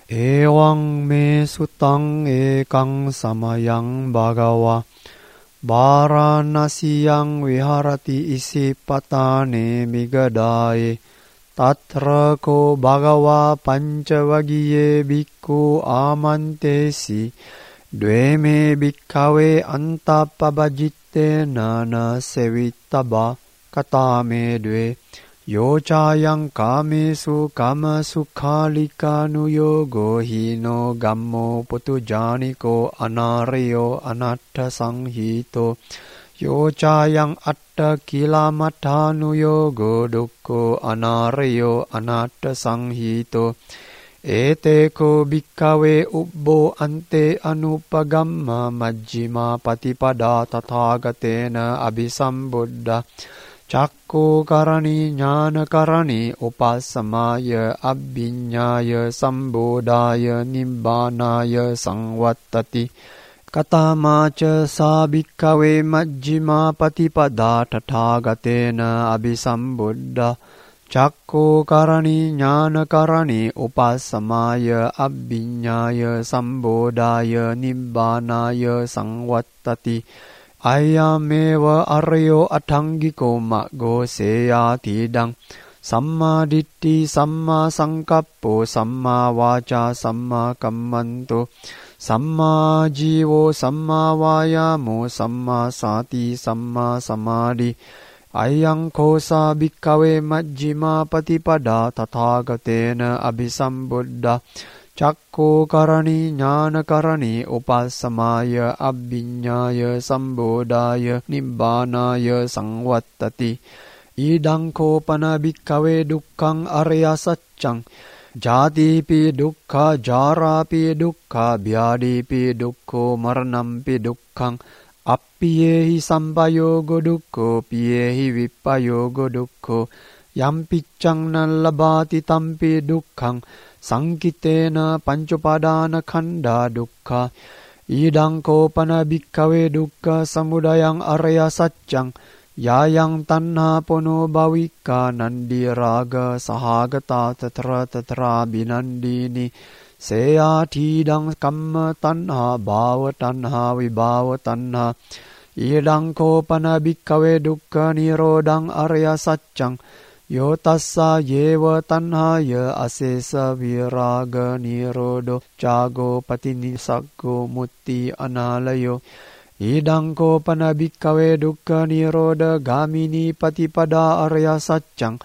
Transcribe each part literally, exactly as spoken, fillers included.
Ewang me sutang ekang samayang bhagawa Varanasiyang viharati isipatane migadaye Tatra ko bhagawa pancavagiye bhikkhu amantesi Dveme bhikkave antappabajitte nana sevittaba katame dve Yocayang kamesu kama sukhalika nuyogo hino gammo putujaniko anaryo anatta sanghito Yocayang atta kilamata nuyogo dukko anaryo anatta sanghito Ete ko bhikkave ubbo ante anupagamma majjima patipada tathagatena abhisambuddha Cakko karani jnana karani upasamaya abhinyaya sambodaya nibbānaya samvattati Katamaca sa bhikkave majjima patipada tathagatena abhisambuddha Cakko karani jnana karani upasamaya abhinyaya sambodaya nibbānaya samvattati Ayameva aryo atangiko maggo seya tidang Samma ditti samma sankappo samma vaca samma kammanto Samma jivo samma vayamo samma sati samma samadhi Ayang kosa bhikkave majjima patipada tathagatena abhisambuddha Cakko karani jnana karani upasamaya abhinyaya sambodaya nibbānaya samvattati Idang kopana bhikkave dukkhang arya saccang Jatipi dukkha jarapi dukkha vyadipi dukkho maranampi dukkhang Appiyehi sampayogo dukkho piyehi vippayogo dukkho Yampiccang nallabhati tampi dukkhang Sankitena pancopadana khanda dukkha Idang kopana bhikkave dukkha samudayang arya saccang Yayang tanha pono bhavika nandi raga sahagata tatra tatra binandini Seya tidang kamma tanha bhava tanha vibhava tanha Idang kopana bhikkave dukkha nirodang arya saccang Yo tassa yeva tanhaya asesa viraga nirodo jago patinisaggo mutti analayo Idang kopana bhikkave dukkha niroda gamini patipada arya saccang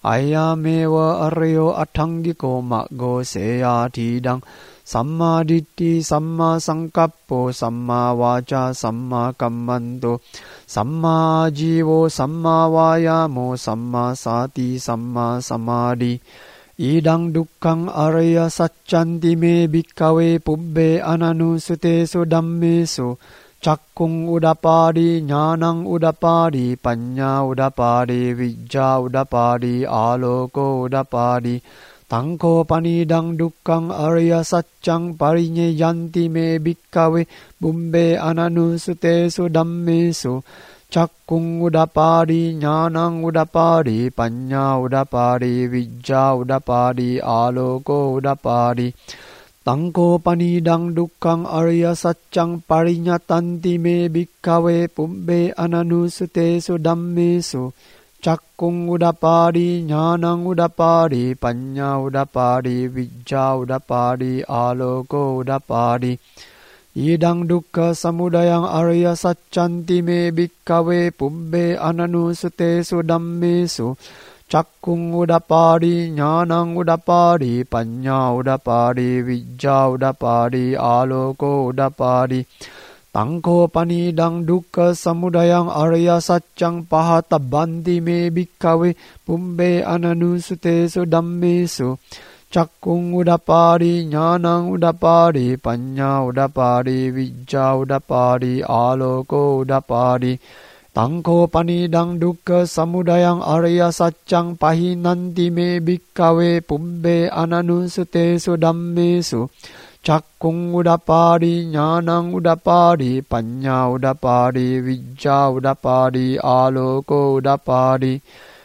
Ayameva aryo atangiko maggo seya tidang Samma ditti samma sankappo samma vaca samma kammanto Samma jivo samma vayamo samma sati samma samadhi Idang dukkhang arya saccanti me bhikkave pubbe ananusutesu dhammesu Cakkung udapadi jnanang udapadi panya udapadi vijja udapadi aloko udapadi Tangko panidang dukkhang arya saccang parinye yanti me bhikkave bumbe ananusutesu dhammesu Cakkung udapadi jnanang udapadi panya udapadi vijja udapadi aloko udapadi Tangko panidang dukkhang arya saccang parinyatanti me bhikkave bumbe ananusutesu dhammesu Cakkung udapadi jnanang udapadi panya udapadi vijja udapadi aloko udapadi Idang dukkha samudayang arya saccanti me bhikkave pubbe ananusutesu dhammesu Cakkung udapadi jnanang udapadi panya udapadi vijja udapadi aloko udapadi Tangko panidang dukkha samudayang arya saccang pahatabbanti me bhikkave pumbe ananusutesu dhammesu Cakkung udapadi jnanang udapadi panya udapadi vijja udapadi aloko udapadi Tangko panidang dukkha samudayang arya saccang pahinanti me bhikkave pumbe ananusutesu dhammesu Cakkung udapadi jnanang udapadi panya udapadi vijja udapadi aloko udapadi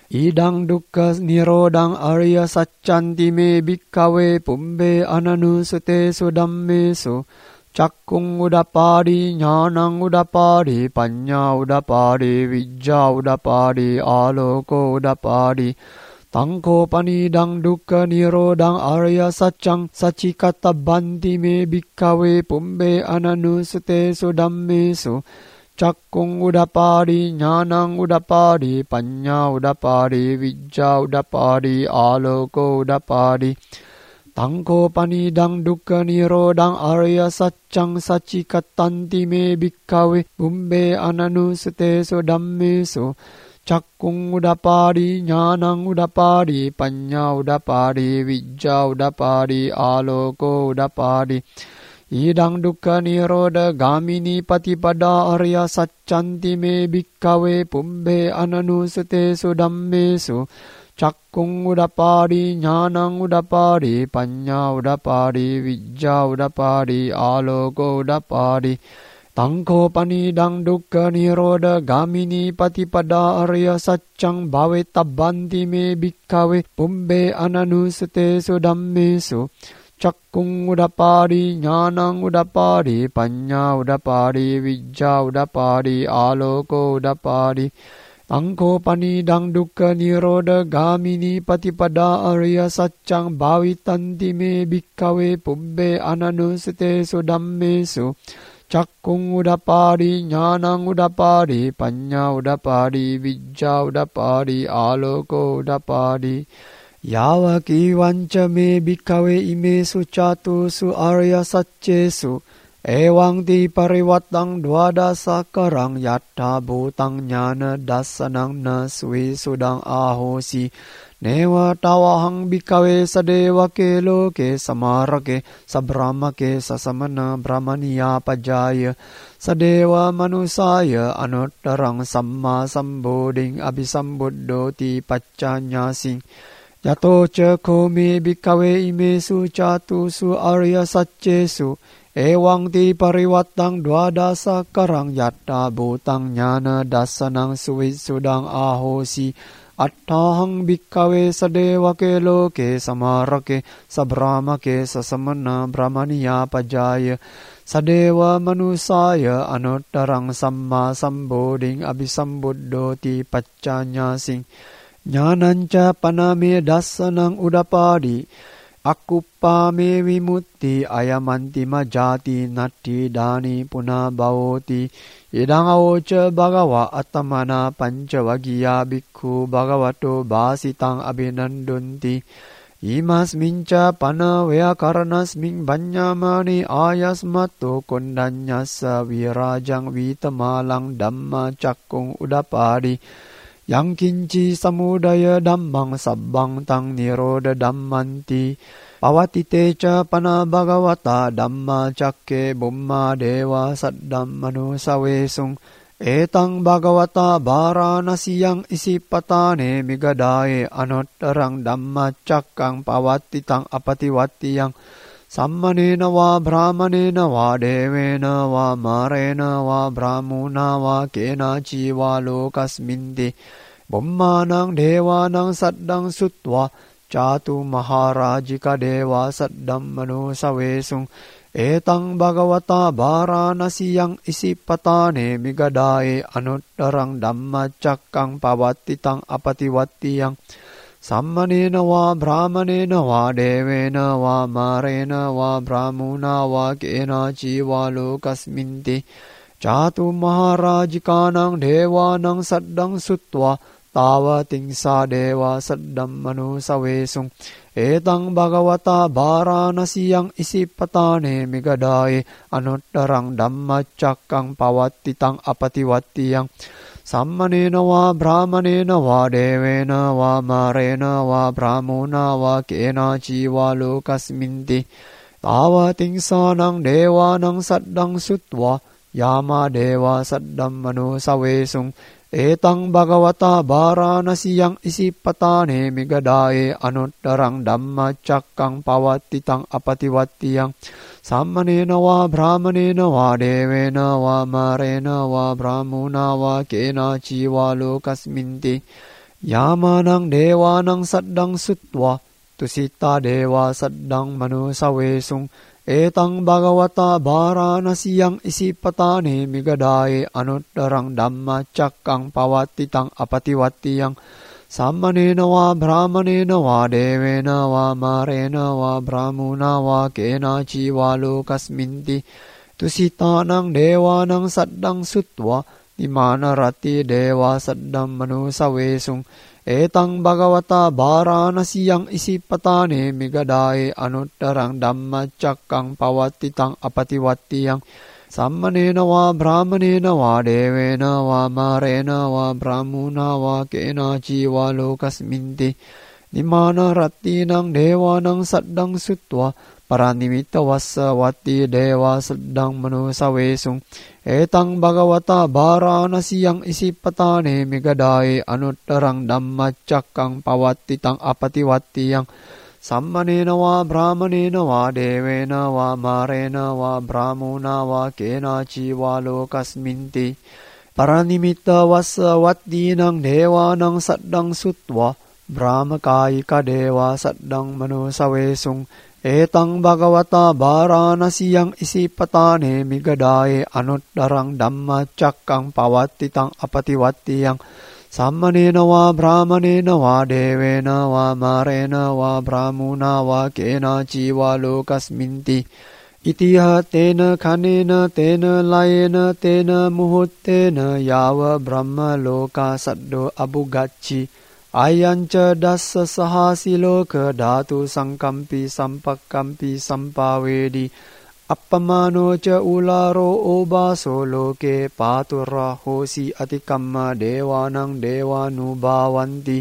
Idang dukkha nirodang arya saccanti me bhikkave pumbe ananusutesu dhammesu cakkung udapadi jnanang udapadi panya udapadi vijja udapadi aloko udapadi tangko panidang dukkha nirodang arya saccang sacikattabbanti me bhikkave pumbe ananusutesu dhammesu cakkung udapadi jnanang udapadi panya udapadi vijja udapadi aloko udapadi tangko panidang dukkha nirodang arya saccang sacikattanti me bhikkave pumbe ananusutesu dhammesu cakkung udapadi jnanang udapadi panya udapadi vijja udapadi aloko udapadi idang dukkha nirodha gamini patipada arya saccanti me bhikkave pumbe ananusutesu dhammesu cakkung udapadi jnanang udapadi panya udapadi vijja udapadi aloko udapadi tangko panidang dukkha nirodha gamini patipada arya saccang bhavetabbanti me bhikkave pumbe ananusutesu dhammesu cakkung udapadi jnanang udapadi panya udapadi vijja udapadi aloko udapadi tangko panidang dukkha nirodha gamini patipada arya saccang bhavitanti me bhikkave pumbe ananusutesu dhammesu cakkung udapadi jnanang udapadi panya udapadi vijja udapadi aloko udapadi Yava kivanca me bhikkave imesu catusu arya saccesu ewang ti pariwattang dwadasa karang yatta bhutang jnana dassanang na sui sudang ahosi newa tawahang bhikkave sadevake loke samarake sabramake sasamana brahmaniya pajaya sadeva manusaya anuttarang samma samboding abhisambuddhoti paccanyasing yato ca kome bhikkave imesu catusu arya saccesu ewang ti pariwattang dwadasa karang yatta bhutang jnana dassanang suvisudang ahosi attahang bhikkave sadevake loke samarake sabramake sasamana brahmaniya pajaya sadeva manusaya anuttarang samma samboding abhisambuddhoti paccanyasing jnananca paname dassanang udapadi akuppame vimutti ayamantima jati natti dani puna bhavoti idang awoca bhagava attamana pancavagiya bhikkhu bhagavato bhasitang abhinandunti imasminca panavaya karanasmin banyamani ayasmatto kondanyassa virajang vitamalang dhamma cakkung udapadi yang kinci samudaya dhammang sabbang tang nirodha dhammanti pawatite ca pana bhagavata dhamma cakke bumma dewa saddammanu sawesung etang bhagavata varanasiyang isipatane migadaye anuttarang dhamma cakkang pawatitang apatiwattiyang sammanena va brahmanena va devena va marena va brahmuna va kenaci va lokasminti Bummanang dewanang saddang sutwa catu maharajika dewa saddam manu sawesung etang bhagavata varanasiyang isipatane migadaye anuttarang dhamma cakkang pavattitang apatiwattiyang sammanena va brahmanena va devena va marena va brahmuna va kenaci va lokasminti catu maharajikanang dewanang saddang sutwa tawa tingsa dewa saddam manu sawesung etang bhagavata varanasiyang isipatane migadaye anuttarang dhamma cakkang pavattitang apatiwattiyang sammanena va brahmanena va devena va marena va brahmuna va kenaci va lokasminti tawa tingsanang dewanang saddang sutwa yama dewa saddam manu sawesung etang bhagavata varanasiyang isipatane migadaye anuttarang dhamma cakkang pavattitang apatiwattiyang sammanena va brahmanena va devena va marena va brahmuna va kenaci va lokasminti yamanang dewanang saddang sutva tusita dewa saddang manusawesung etang bhagavata varanasiyang isipatane migadaye anuttarang dhamma cakkang pawatitang apatiwattiyang sammanena va brahmanena va devena va marena va brahmuna va kenachi va lokasminti tusitanang dewanang saddang sutva dimana rati dewa saddang manusawesung etang bhagavata varanasiyang isipatane migadaye anuttarang dhamma cakkang pawatitang apatiwattiyang sammanena va brahmanena va devena va marena va brahmuna va kenachi va lokasminti dimana rattinang dewanang saddang sutva paranimitta vassa vatti dewa saddang manusawesung etang bhagavata varanasiyang isipatane migadaye anuttarang dhamma cakkang pawatitang apatiwattiyang sammanena va brahmanena va devena va marena va brahmuna va kenachi va lokasminti paranimitta vassa vattinang dewanang saddang sutva brahmakayika dewa saddang manusawesung etang bhagavata varanasiyang isipatane migadaye anuttarang dhamma cakkang pawatitang apatiwattiyang sammanena va brahmanena va devena va marena va brahmuna va kenachi va lokasminti itiha tena khanena tena layena tena muhuttena yava brahma loka saddo abugacci ayanca dassa sahasi loka dhatu sangkampi sampakkampi sampavedi appamano ca ularo obaso loke paturra hosi atikamma dewanang dewanubhavanti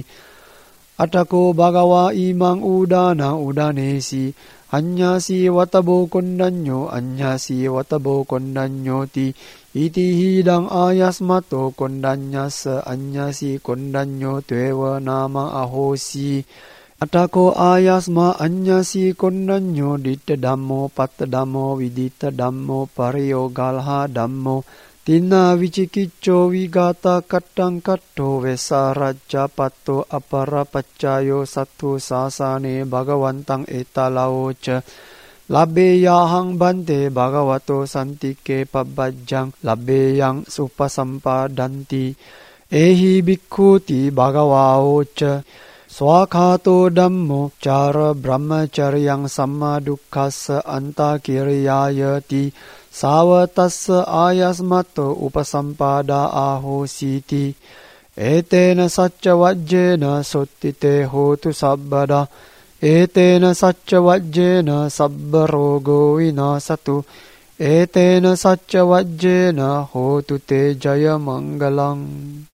atako bhagava imang udana udanesi anyasi watabo kondanyo anyasi watabo kondanyoti iti hidang ayasmato kondanyasa anyasi kondanyo tuewa nama ahosi atako ayasma anyasi kondanyo ditta dhammo patta dhammo viditta dhammo pariyogalha dhammo tina vicikicco vigata kattang katto vesarajja patto aparapaccayo sattu sasane bhagavantang etalaoca labbeyahang bante bhagavato santike pabbajjang labbeyang supasampadanti ehi bhikkhuti bhagavaoca swakhato dhammo cara brahmacaryang samma dukkhassa antakiriyayati savatassa ayasmato upasampada ahositi etena sacca vajjena sottite hotu sabbada etena sacca vajjena sabbarogo vinasatu etena sacca vajjena hotu te jaya mangalang.